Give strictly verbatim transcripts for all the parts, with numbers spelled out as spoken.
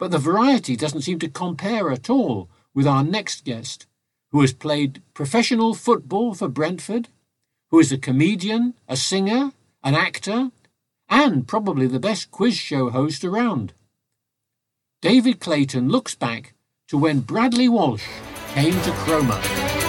But the variety doesn't seem to compare at all with our next guest, who has played professional football for Brentford, who is a comedian, a singer, an actor, and probably the best quiz show host around. David Clayton looks back to when Bradley Walsh came to Cromer.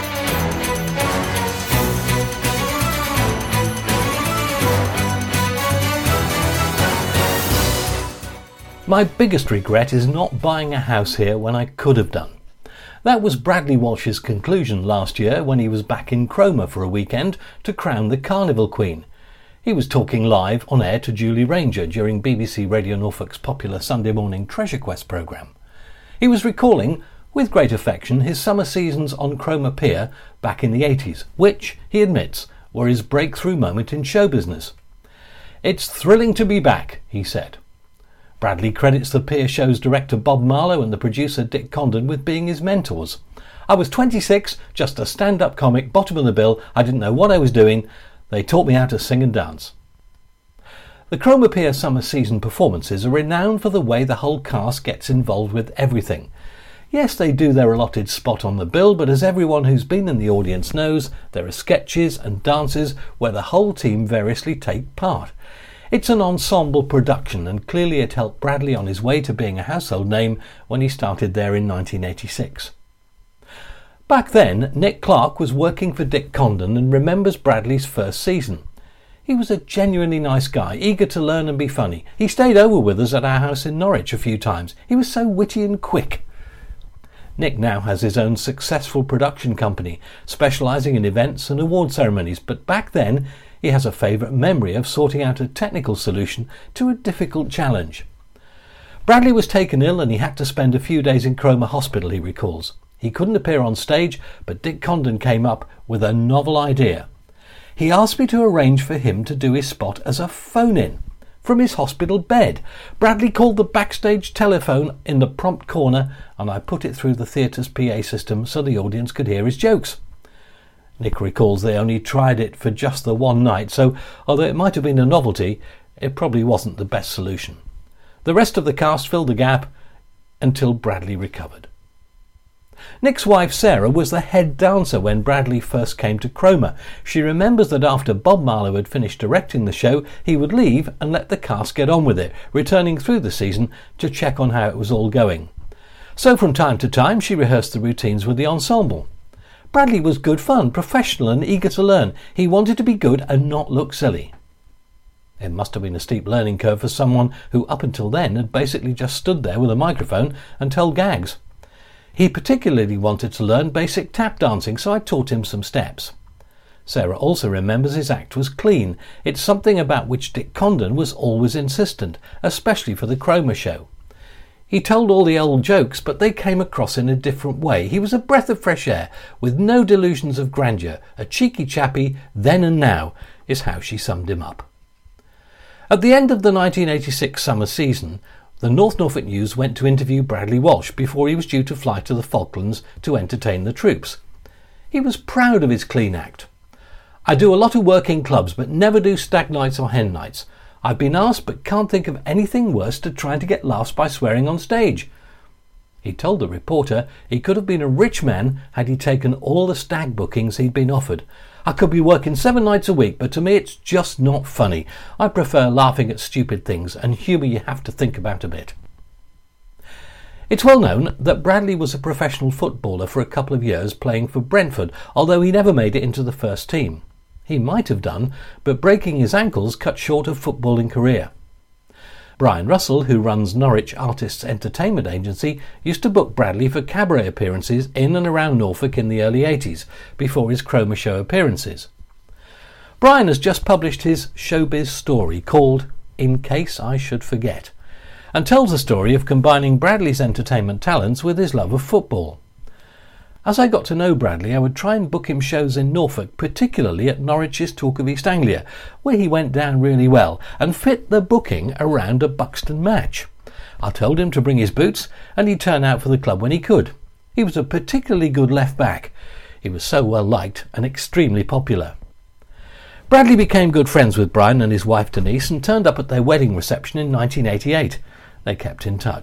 My biggest regret is not buying a house here when I could have done. That was Bradley Walsh's conclusion last year when he was back in Cromer for a weekend to crown the Carnival Queen. He was talking live on air to Julie Ranger during B B C Radio Norfolk's popular Sunday morning Treasure Quest programme. He was recalling, with great affection, his summer seasons on Cromer Pier back in the eighties, which, he admits, were his breakthrough moment in show business. "It's thrilling to be back," he said. Bradley credits the Pier show's director Bob Marlowe and the producer Dick Condon with being his mentors. "I was twenty-six, just a stand-up comic, bottom of the bill. I didn't know what I was doing. They taught me how to sing and dance." The Cromer Pier summer season performances are renowned for the way the whole cast gets involved with everything. Yes, they do their allotted spot on the bill, but as everyone who's been in the audience knows, there are sketches and dances where the whole team variously take part. It's an ensemble production, and clearly it helped Bradley on his way to being a household name when he started there in nineteen eighty-six. Back then, Nick Clark was working for Dick Condon and remembers Bradley's first season. He was a genuinely nice guy, eager to learn and be funny. He stayed over with us at our house in Norwich a few times. He was so witty and quick. Nick now has his own successful production company, specialising in events and award ceremonies, but back then he has a favourite memory of sorting out a technical solution to a difficult challenge. Bradley was taken ill and he had to spend a few days in Cromer Hospital, he recalls. He couldn't appear on stage, but Dick Condon came up with a novel idea. He asked me to arrange for him to do his spot as a phone-in from his hospital bed. Bradley called the backstage telephone in the prompt corner and I put it through the theatre's P A system so the audience could hear his jokes. Nick recalls they only tried it for just the one night, so although it might have been a novelty, it probably wasn't the best solution. The rest of the cast filled the gap until Bradley recovered. Nick's wife Sarah was the head dancer when Bradley first came to Cromer. She remembers that after Bob Marlowe had finished directing the show, he would leave and let the cast get on with it, returning through the season to check on how it was all going. So from time to time she rehearsed the routines with the ensemble. Bradley was good fun, professional and eager to learn. He wanted to be good and not look silly. It must have been a steep learning curve for someone who up until then had basically just stood there with a microphone and told gags. He particularly wanted to learn basic tap dancing, so I taught him some steps. Sarah also remembers his act was clean. It's something about which Dick Condon was always insistent, especially for the Cromer show. He told all the old jokes, but they came across in a different way. He was a breath of fresh air, with no delusions of grandeur. A cheeky chappie, then and now, is how she summed him up. At the end of the nineteen eighty-six summer season, the North Norfolk News went to interview Bradley Walsh before he was due to fly to the Falklands to entertain the troops. He was proud of his clean act. "I do a lot of work in clubs, but never do stag nights or hen nights. I've been asked but can't think of anything worse to trying to get laughs by swearing on stage." He told the reporter he could have been a rich man had he taken all the stag bookings he'd been offered. "I could be working seven nights a week, but to me it's just not funny. I prefer laughing at stupid things, and humour you have to think about a bit." It's well known that Bradley was a professional footballer for a couple of years playing for Brentford, although he never made it into the first team. He might have done, but breaking his ankles cut short a footballing career. Brian Russell, who runs Norwich Artists Entertainment Agency, used to book Bradley for cabaret appearances in and around Norfolk in the early eighties, before his Cromer show appearances. Brian has just published his showbiz story called In Case I Should Forget, and tells the story of combining Bradley's entertainment talents with his love of football. As I got to know Bradley, I would try and book him shows in Norfolk, particularly at Norwich's Talk of East Anglia, where he went down really well, and fit the booking around a Buxton match. I told him to bring his boots, and he'd turn out for the club when he could. He was a particularly good left-back. He was so well liked and extremely popular. Bradley became good friends with Brian and his wife Denise and turned up at their wedding reception in nineteen eighty-eight. They kept in touch.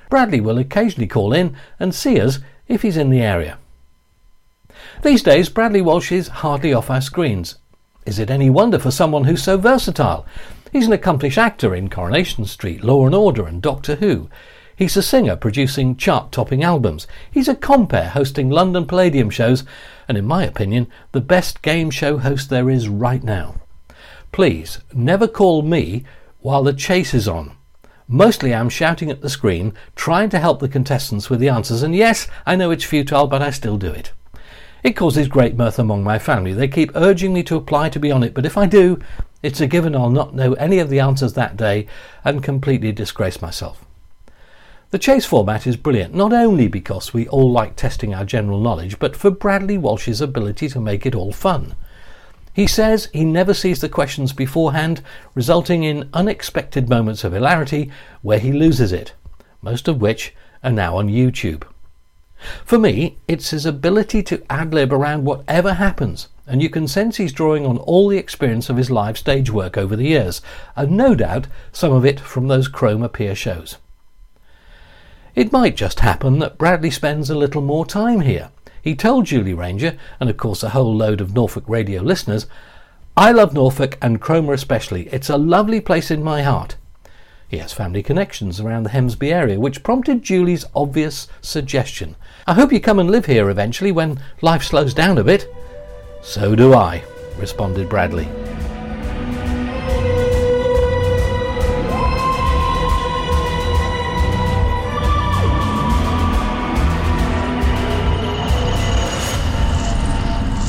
Bradley will occasionally call in and see us if he's in the area. These days, Bradley Walsh is hardly off our screens. Is it any wonder for someone who's so versatile? He's an accomplished actor in Coronation Street, Law and Order and Doctor Who. He's a singer producing chart-topping albums. He's a compere hosting London Palladium shows, and in my opinion, the best game show host there is right now. Please, never call me while the chase is on. Mostly I'm shouting at the screen, trying to help the contestants with the answers, and yes, I know it's futile, but I still do it. It causes great mirth among my family. They keep urging me to apply to be on it, but if I do, it's a given I'll not know any of the answers that day and completely disgrace myself. The chase format is brilliant, not only because we all like testing our general knowledge, but for Bradley Walsh's ability to make it all fun. He says he never sees the questions beforehand, resulting in unexpected moments of hilarity where he loses it, most of which are now on YouTube. For me, it's his ability to ad-lib around whatever happens, and you can sense he's drawing on all the experience of his live stage work over the years, and no doubt some of it from those Chroma Peer shows. It might just happen that Bradley spends a little more time here. He told Julie Ranger, and of course a whole load of Norfolk radio listeners, "I love Norfolk and Chroma especially. It's a lovely place in my heart." He has family connections around the Hemsby area, which prompted Julie's obvious suggestion. "I hope you come and live here eventually when life slows down a bit." "So do I," responded Bradley.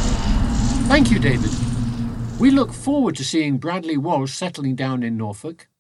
Thank you, David. We look forward to seeing Bradley Walsh settling down in Norfolk.